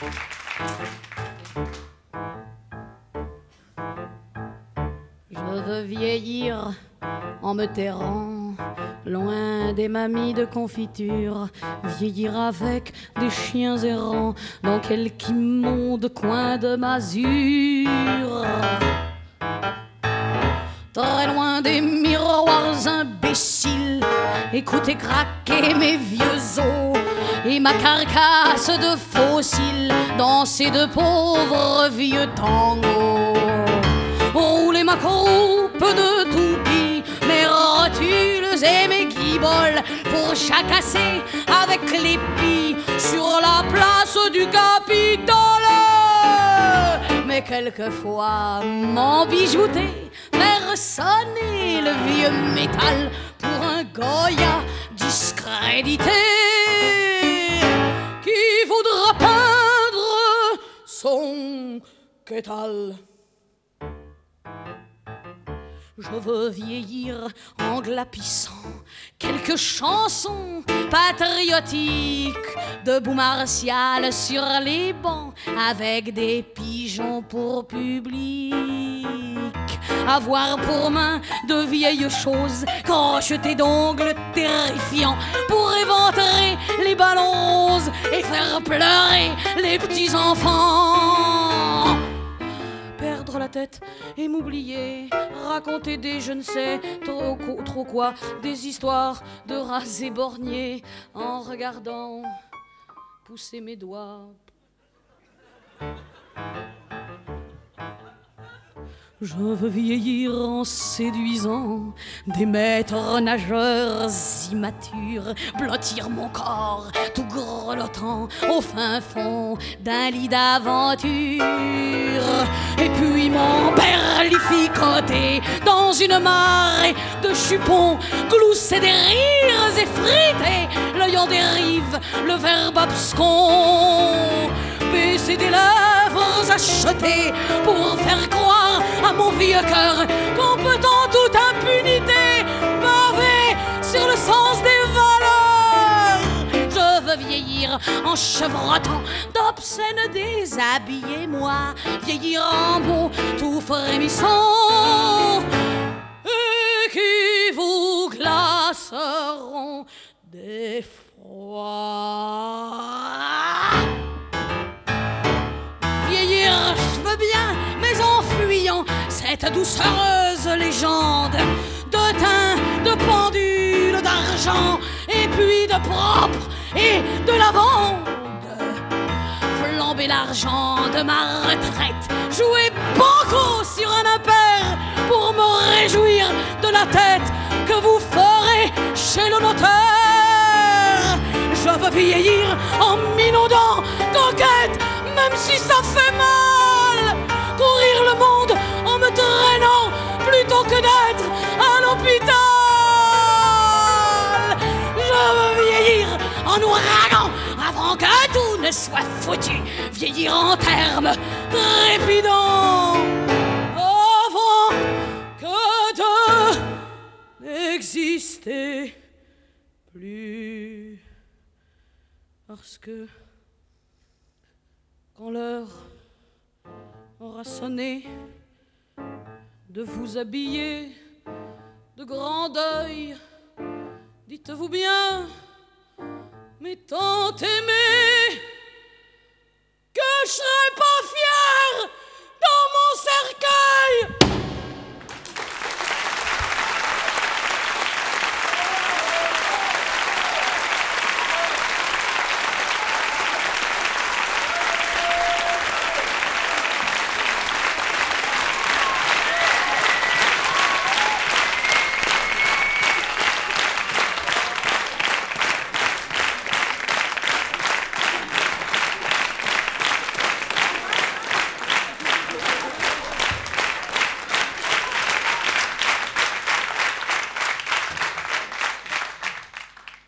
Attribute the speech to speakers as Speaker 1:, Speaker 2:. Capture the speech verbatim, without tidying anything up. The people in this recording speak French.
Speaker 1: Je veux vieillir en me tairant, loin des mamies de confiture, vieillir avec des chiens errants dans quelque immonde coin de masure. Très loin des miroirs imbéciles, écouter craquer mes vieux os et ma carcasse de fossiles dans ces deux pauvres vieux tangos. Rouler ma croupe de toupie, mes rotules et mes guiboles pour chacasser avec les pies sur la place du Capitole. Mais quelquefois m'embijouter, faire sonner le vieux métal pour un Goya discrédité qui voudra peindre son quétal. Je veux vieillir en glapissant quelques chansons patriotiques debout martial sur les bancs avec des pigeons pour public. Avoir pour main de vieilles choses crochetées d'ongles terrifiants pour éventrer les ballons roses et faire pleurer les petits enfants. Perdre la tête et m'oublier, raconter des je ne sais trop, trop quoi, des histoires de rats et borgnés en regardant pousser mes doigts. Je veux vieillir en séduisant des maîtres nageurs immatures, blottir mon corps tout grelottant au fin fond d'un lit d'aventure, et puis m'emberlificoter dans une marée de chupons, glousser des rires effrités, l'œil en dérive, le verbe abscon, baisser des lèvres achetées pour faire croire à mon vieux cœur qu'on peut en toute impunité baver sur le sens des valeurs. Je veux vieillir en chevrotant d'obscènes déshabillés, moi, vieillir en mots tout frémissants et qui vous glaceront d'effroi. Vieillir, je veux bien, mais en fuyant cette doucereuse légende de thym, de pendule, d'argent, et puis de propre et de lavande. Flamber l'argent de ma retraite, jouer banco sur un impair pour me réjouir de la tête que vous ferez chez le notaire. Je veux vieillir en m'inondant d'enquêtes, même si ça fait mal, courir le monde en me traînant plutôt que d'être à l'hôpital. Je veux vieillir en ouragan avant que tout ne soit foutu, vieillir en termes trépidants avant que de n'exister plus. Parce que quand l'heure aura sonné de vous habiller de grand deuil, dites-vous bien, mes tant aimés, que je serai pas fier.